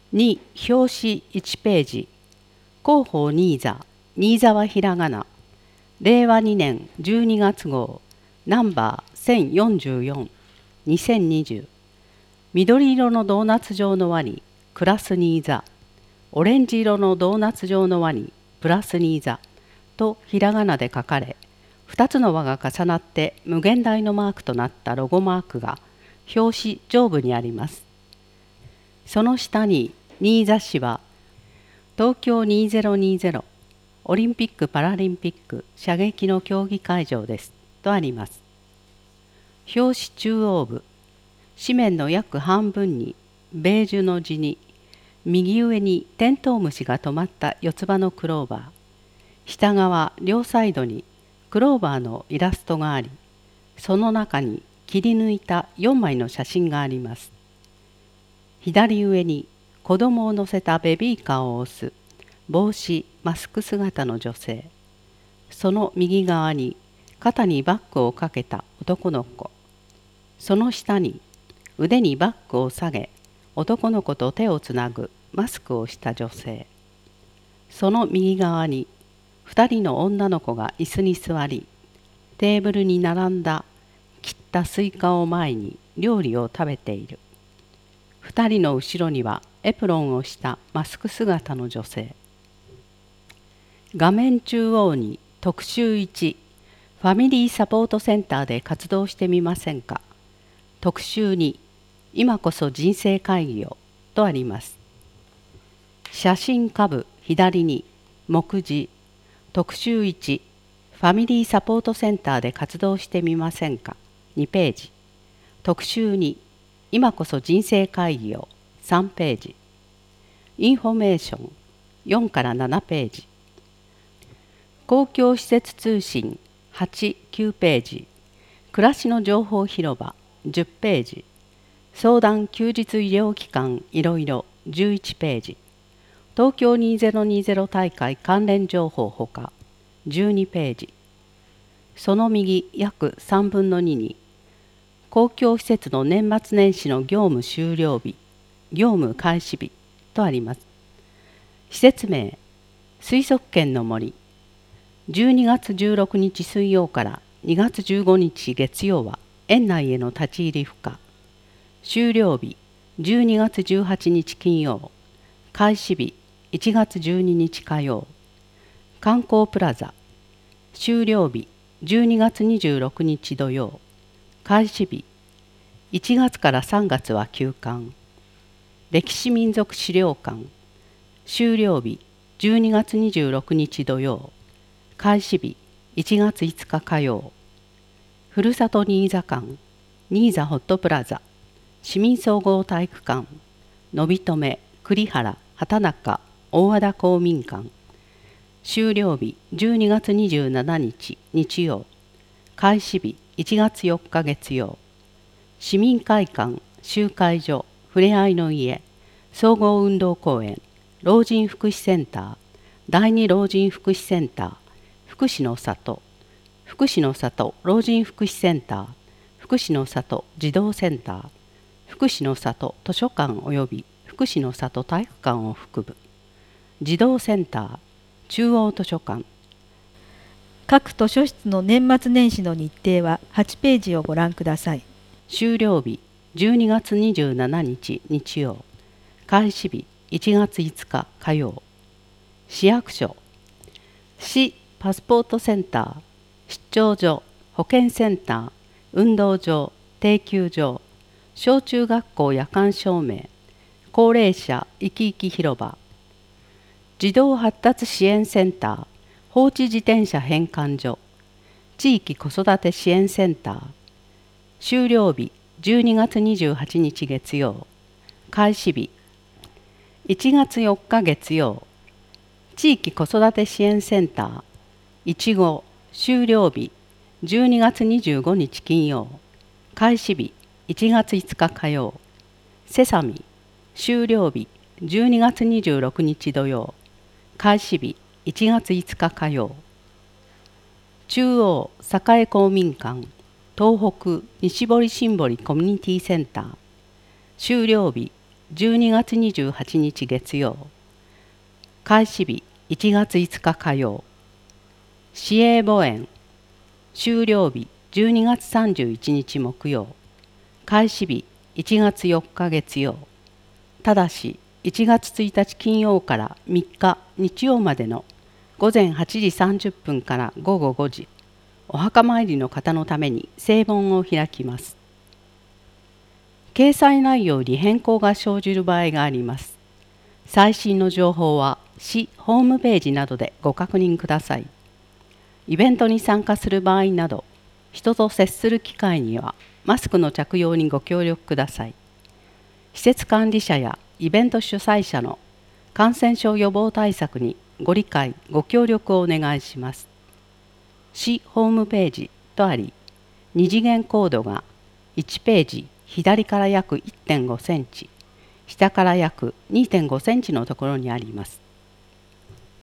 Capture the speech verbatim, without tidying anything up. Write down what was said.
に、表紙いちページ、広報新座、新座はひらがな、れいわにねんじゅうにがつ号、ナンバーせんよんじゅうよん、にせんにじゅう、緑色のドーナツ状の輪に、クラス新座、オレンジ色のドーナツ状の輪に、プラス新座とひらがなで書かれ、ふたつの輪が重なって無限大のマークとなったロゴマークが表紙上部にあります。その下に新座市は東京にせんにじゅうオリンピック・パラリンピック射撃の競技会場ですとあります。表紙中央部、紙面の約半分にベージュの地に右上にテントウムシが止まった四つ葉のクローバー、下側両サイドにクローバーのイラストがあり、その中に切り抜いたよんまいの写真があります。左上に子供を乗せたベビーカーを押す帽子マスク姿の女性、その右側に肩にバッグをかけた男の子、その下に腕にバッグを下げ男の子と手をつなぐマスクをした女性、その右側にふたりの女の子が椅子に座り、テーブルに並んだ切ったスイカを前に料理を食べている。ふたりの後ろにはエプロンをしたマスク姿の女性。画面中央に特集いち、ファミリーサポートセンターで活動してみませんか。特集に、今こそ人生会議をとあります。写真下部左に目次、特集いち、ファミリーサポートセンターで活動してみませんかにページ、特集に、今こそ人生会議をさんページ、インフォメーションよんからななページ、公共施設通信はち、きゅうページ、暮らしの情報広場じゅっページ、相談休日医療機関いろいろじゅういちページ、東京にせんにじゅう大会関連情報ほかじゅうにページ、その右約さんぶんのにに公共施設の年末年始の業務終了日、業務開始日とあります。施設名、水族圏の森、じゅうにがつじゅうろくにち水曜からにがつじゅうごにち月曜は園内への立ち入り不可。終了日、じゅうにがつじゅうはちにち金曜、開始日、いちがつじゅうににち火曜。観光プラザ、終了日、じゅうにがつにじゅうろくにち土曜、開始日、いちがつからさんがつは休館。歴史民族資料館、終了日、じゅうにがつにじゅうろくにち土曜、開始日、いちがついつか火曜。ふるさと新座館、新座ホットプラザ、市民総合体育館、のびとめ、栗原、畑中、大和田公民館、終了日じゅうにがつにじゅうしちにち日曜、開始日いちがつよっか月曜。市民会館、集会所、ふれあいの家、総合運動公園、老人福祉センター、第二老人福祉センター、福祉の里、福祉の里老人福祉センター、福祉の里児童センター、福祉の里図書館及び福祉の里体育館を含む児童センター、中央図書館。 各図書室の年末年始の日程ははちページをご覧ください。 終了日じゅうにがつにじゅうしちにち日曜、開始日いちがついつか火曜。市役所、市パスポートセンター、出張所、保健センター、運動場、定休場、小中学校夜間照明、高齢者生き生き広場、児童発達支援センター、放置自転車返還所、地域子育て支援センター。終了日じゅうにがつにじゅうはちにち月曜、開始日いちがつよっか月曜、地域子育て支援センターいち号。終了日じゅうにがつにじゅうごにち金曜、開始日いちがついつか火曜。セサミ、終了日じゅうにがつにじゅうろくにち土曜、開始日いちがついつか火曜。中央栄公民館、東北西堀新堀コミュニティセンター。終了日じゅうにがつにじゅうはちにち月曜、開始日いちがついつか火曜、市営墓園、終了日じゅうにがつさんじゅういちにち木曜、開始日いちがつよっか月曜、ただしいちがつついたち金曜からみっか日曜までのごぜんはちじさんじゅっぷんからごごごじ、お墓参りの方のために正門を開きます。掲載内容に変更が生じる場合があります。最新の情報は市ホームページなどでご確認ください。イベントに参加する場合など、人と接する機会にはマスクの着用にご協力ください。施設管理者やイベント主催者の感染症予防対策にご理解・ご協力をお願いします。市ホームページとあり、に次元コードがいちページ左から約 いってんごセンチ、下から約 にてんごセンチのところにあります。